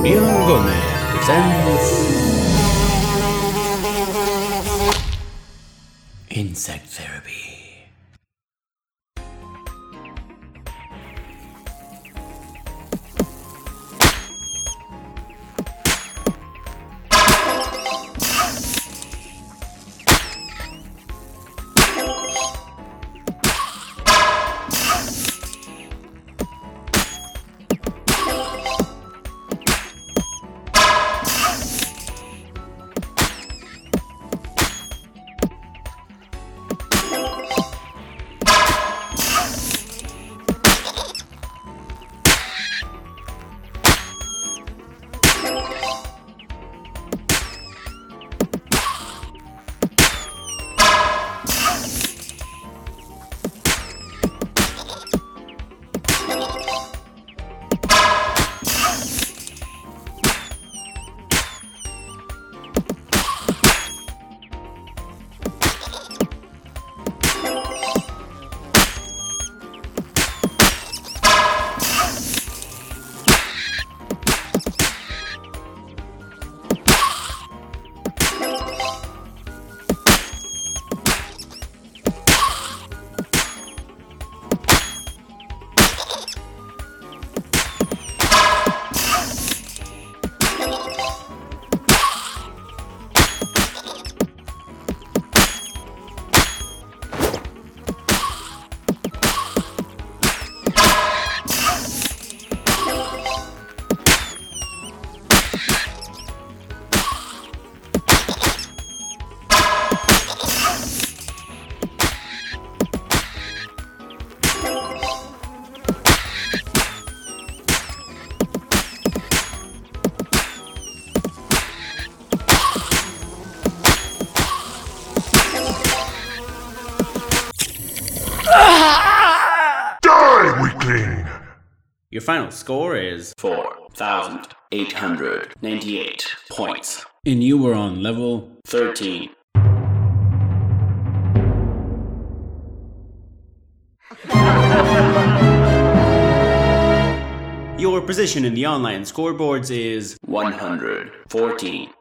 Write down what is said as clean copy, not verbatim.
Biongone presents Insect Therapy. Die, weakling! Your final score is 4,898 points. And you were on level 13. Your position in the online scoreboards is 114.